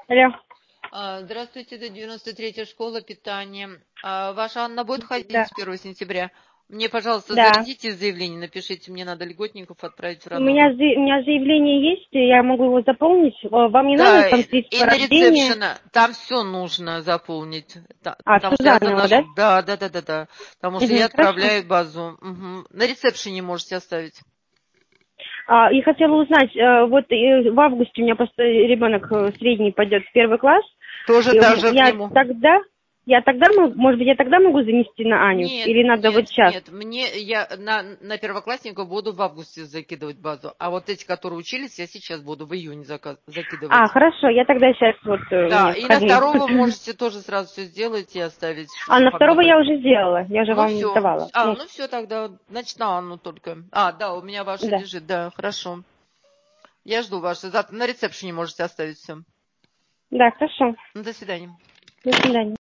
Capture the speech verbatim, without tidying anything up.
Алло. А, Здравствуйте, это девяносто третья школа питания. А, Ваша Анна будет ходить Да, с первого сентября? Мне, пожалуйста, да. заведите заявление, напишите, мне надо льготников отправить в У меня, роддом. за- у меня заявление есть, и я могу его заполнить. Э, Вам не надо Да, там и и свидетельство на рождения? ресепшена, там все нужно заполнить, та- А, потому все что я за заново, да? нашу... Да, да, да, да, да, потому что я Угу, хорошо. отправляю базу. Мгм. На ресепшене можете оставить. А, и хотела узнать, э, вот э, в августе у меня просто ребенок э, средний пойдет в первый класс, Тоже и м- также к я нему. тогда, я тогда, мо- может быть, я тогда могу занести на Аню? Нет, Или надо вот нет, сейчас? нет. Мне я на, на первоклассника буду в августе закидывать базу. А вот эти, которые учились, я сейчас буду в июне заказ, А, закидывать. хорошо, я тогда сейчас вот э, Да, мне и на входные. второго можете тоже сразу все сделать и оставить, А на чтобы второго я обновить. уже сделала, я же Ну вам все. давала. А, Ну, ну все тогда. Значит, на Анну только. А, да, у меня ваша да, лежит. Да, хорошо. Я жду вашу. Завтра на ресепшене можете оставить все. да, хорошо. До свидания. До свидания.